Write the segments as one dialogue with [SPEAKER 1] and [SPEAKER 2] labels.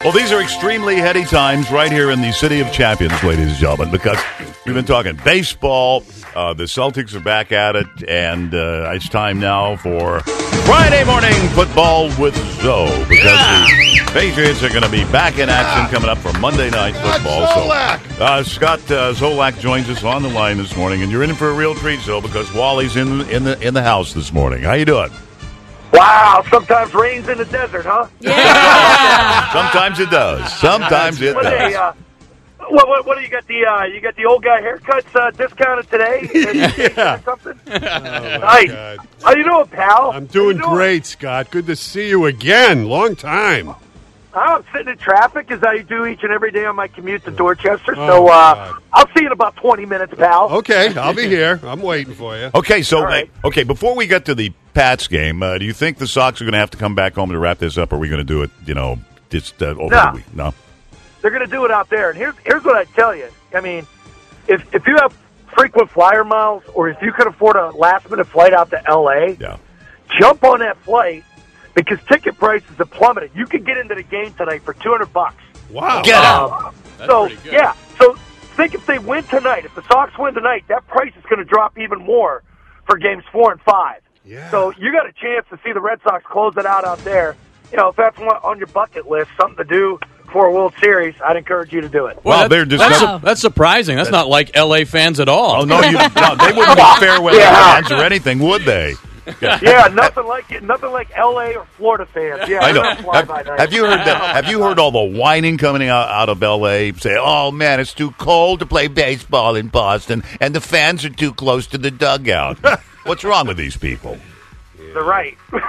[SPEAKER 1] Well, these are extremely heady times right here in the City of Champions, ladies and gentlemen, because we've been talking baseball. The Celtics are back at it, and it's time now for Friday morning football with Zoe, because the Patriots are going to be back in action coming up for Monday Night Football. So, Scott Zolak joins us on the line this morning, and you're in for a real treat, Zoe, because Wally's in the house this morning. How you doing?
[SPEAKER 2] Wow, sometimes rains in the desert, huh?
[SPEAKER 3] Yeah.
[SPEAKER 1] Sometimes it does. Sometimes it does.
[SPEAKER 2] What do you got? You got the old guy haircuts discounted today?
[SPEAKER 4] Yeah.
[SPEAKER 2] Or something?
[SPEAKER 4] Nice.
[SPEAKER 2] Nice. How you doing, pal?
[SPEAKER 4] I'm doing great, Scott. Good to see you again. Long time.
[SPEAKER 2] I'm sitting in traffic, as I do each and every day on my commute to Dorchester.
[SPEAKER 4] Oh,
[SPEAKER 2] So
[SPEAKER 4] God.
[SPEAKER 2] I'll see you in about 20 minutes, pal.
[SPEAKER 4] Okay, I'll be here. I'm waiting for you.
[SPEAKER 1] Okay, so
[SPEAKER 2] All right.
[SPEAKER 1] before we get to the Pats game, do you think the Sox are going to have to come back home to wrap this up, or are we going to do it, just over the week? No.
[SPEAKER 2] They're going to do it out there. And here's what I tell you. I mean, if you have frequent flyer miles, or if you can afford a last-minute flight out to L.A., jump on that flight, because ticket prices have plummeted. You could get into the game tonight for $200.
[SPEAKER 4] Wow.
[SPEAKER 1] Get out.
[SPEAKER 2] So think if they win tonight, if the Sox win tonight, that price is going to drop even more for games 4 and 5.
[SPEAKER 4] Yeah.
[SPEAKER 2] So you got a chance to see the Red Sox close it out there. If that's on your bucket list, something to do for a World Series, I'd encourage you to do it.
[SPEAKER 1] Well, they're just
[SPEAKER 3] That's surprising. That's not like L.A. fans at all.
[SPEAKER 1] Oh no, they wouldn't be fair weather fans or anything, would they?
[SPEAKER 2] Yeah, nothing like L.A. or Florida fans. Yeah,
[SPEAKER 1] I know.
[SPEAKER 2] fly-by-night.
[SPEAKER 1] Have you heard that? Have you heard all the whining coming out of L.A. say, "Oh man, it's too cold to play baseball in Boston, and the fans are too close to the dugout"? What's wrong with these people?
[SPEAKER 2] They're right.
[SPEAKER 4] They're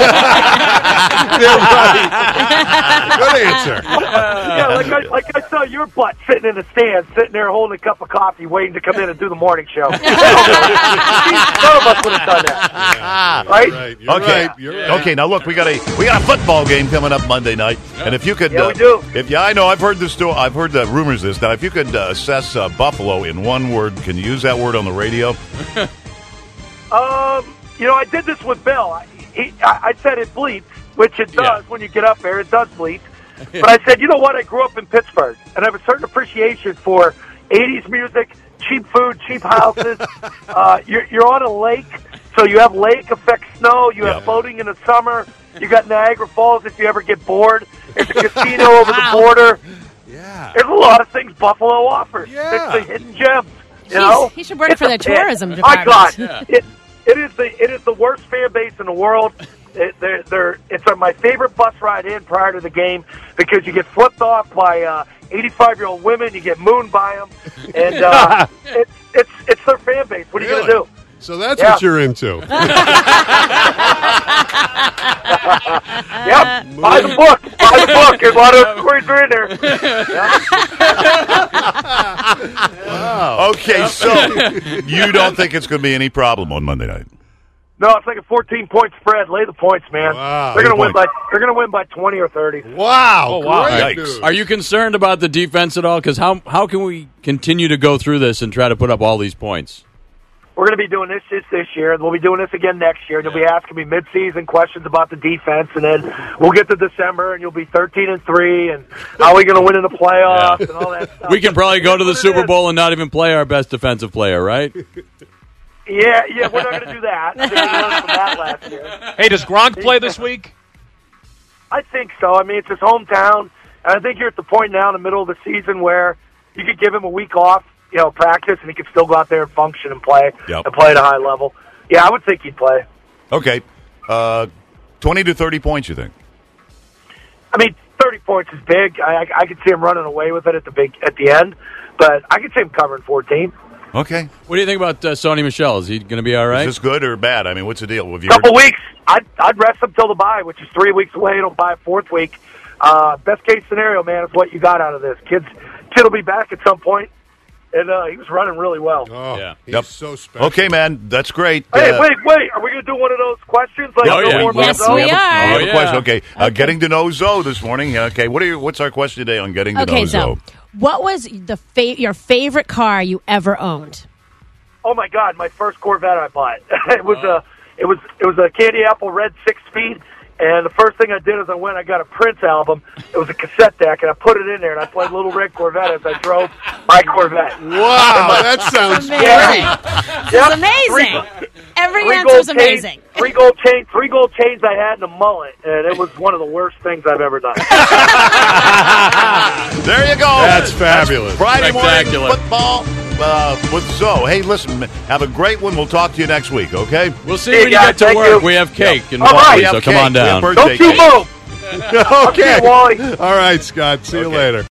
[SPEAKER 4] right. Good answer.
[SPEAKER 2] Yeah, like I saw your butt sitting in the stands, sitting there holding a cup of coffee, waiting to come in and do the morning show. None of us would have done that, right?
[SPEAKER 4] You're
[SPEAKER 1] Okay.
[SPEAKER 4] right. You're right.
[SPEAKER 1] Okay, now look, we got a football game coming up Monday night, and if you could,
[SPEAKER 2] Yeah, we do.
[SPEAKER 1] I know I've heard I've heard the rumors this. Now, if you could assess Buffalo in one word, can you use that word on the radio?
[SPEAKER 2] I did this with Bill. I said it bleeps, which it does when you get up there. It does bleep. But I said, you know what? I grew up in Pittsburgh, and I have a certain appreciation for 80s music, cheap food, cheap houses. You're on a lake, so you have lake effect snow. You have boating in the summer. You got Niagara Falls if you ever get bored. There's a casino over the border.
[SPEAKER 4] Yeah.
[SPEAKER 2] There's a lot of things Buffalo offers.
[SPEAKER 4] Yeah.
[SPEAKER 2] It's the hidden gems. You know,
[SPEAKER 3] He should work for the tourism
[SPEAKER 2] My
[SPEAKER 3] department.
[SPEAKER 2] God, it is the worst fan base in the world. It's my favorite bus ride in prior to the game, because you get flipped off by 85-year-old women, you get mooned by them, and it's their fan base. What are you going to do?
[SPEAKER 4] So that's what you're into.
[SPEAKER 2] Yep, buy the book. Buy the book. There's a lot of stories are in there.
[SPEAKER 1] Wow. Okay, so you don't think it's going to be any problem on Monday night?
[SPEAKER 2] No, it's like a 14-point spread. Lay the points, man.
[SPEAKER 4] Wow.
[SPEAKER 2] They're going to win by 20 or 30.
[SPEAKER 4] Wow.
[SPEAKER 3] Oh, wow.
[SPEAKER 4] Great
[SPEAKER 1] Yikes.
[SPEAKER 4] news.
[SPEAKER 3] Are you concerned about the defense at all? Because how can we continue to go through this and try to put up all these points?
[SPEAKER 2] We're going to be doing this year, and we'll be doing this again next year. They'll be asking me mid-season questions about the defense, and then we'll get to December, and you'll be 13-3, and how are we going to win in the playoffs and all that stuff.
[SPEAKER 3] We can probably go to the
[SPEAKER 2] That's what
[SPEAKER 3] Super
[SPEAKER 2] it is.
[SPEAKER 3] Bowl and not even play our best defensive player, right?
[SPEAKER 2] Yeah, we're not going to do that. We learned from that last year.
[SPEAKER 5] Hey, does Gronk play this week?
[SPEAKER 2] I think so. I mean, it's his hometown, and I think you're at the point now in the middle of the season where you could give him a week off, practice, and he could still go out there and function and play and play at a high level. Yeah, I would think he'd play.
[SPEAKER 1] Okay, 20 to 30 points, you think?
[SPEAKER 2] I mean, 30 points is big. I could see him running away with it at the end, but I could see him covering 14.
[SPEAKER 1] Okay.
[SPEAKER 3] What do you think about Sony Michel? Is he going to be all right?
[SPEAKER 1] Is this good or bad? I mean, what's the deal? Have you
[SPEAKER 2] Couple
[SPEAKER 1] heard-
[SPEAKER 2] weeks. I'd rest him till the bye, which is 3 weeks away. It'll buy a fourth week. Best case scenario, man, is what you got out of this. Kid will be back at some point, and he was running really well.
[SPEAKER 4] Oh,
[SPEAKER 3] Yeah.
[SPEAKER 4] he's so special.
[SPEAKER 1] Okay, man, that's great.
[SPEAKER 2] Hey, wait. Are we going to do one of those questions? Like
[SPEAKER 3] Oh, yeah.
[SPEAKER 2] more about
[SPEAKER 3] Yes,
[SPEAKER 2] Zoe?
[SPEAKER 3] we are.
[SPEAKER 1] We have
[SPEAKER 3] Oh,
[SPEAKER 1] a
[SPEAKER 3] yeah.
[SPEAKER 1] question. Okay, getting to know Zoe this morning. Okay, what's our question today on getting to know Zoe?
[SPEAKER 6] So what was your favorite car you ever owned?
[SPEAKER 2] Oh my God! My first Corvette I bought. It was a Candy Apple Red 6-speed, And the first thing I did is I got a Prince album. It was a cassette deck, and I put it in there, and I played Little Red Corvette as I drove my Corvette.
[SPEAKER 4] Wow, that sounds
[SPEAKER 6] Amazing.
[SPEAKER 2] Yeah.
[SPEAKER 6] It's amazing. Every
[SPEAKER 2] Three
[SPEAKER 6] answer is
[SPEAKER 2] gold
[SPEAKER 6] amazing.
[SPEAKER 2] chains, three gold chains I had in a mullet, and it was one of the worst things I've ever done.
[SPEAKER 1] There you go.
[SPEAKER 4] That's fabulous.
[SPEAKER 1] Friday morning
[SPEAKER 3] Spectacular.
[SPEAKER 1] football with Zoe. Hey, listen, have a great one. We'll talk to you next week, okay?
[SPEAKER 3] We'll see
[SPEAKER 2] Hey,
[SPEAKER 3] when you
[SPEAKER 2] guys,
[SPEAKER 3] get to
[SPEAKER 2] thank
[SPEAKER 3] work.
[SPEAKER 2] you.
[SPEAKER 3] We have cake and
[SPEAKER 2] All right.
[SPEAKER 3] Wally,
[SPEAKER 1] We have
[SPEAKER 3] so come
[SPEAKER 1] cake.
[SPEAKER 3] on
[SPEAKER 1] We have
[SPEAKER 3] down.
[SPEAKER 1] birthday
[SPEAKER 2] Don't you
[SPEAKER 1] cake.
[SPEAKER 2] move.
[SPEAKER 4] Okay.
[SPEAKER 2] Wally.
[SPEAKER 4] All right, Scott. See you later.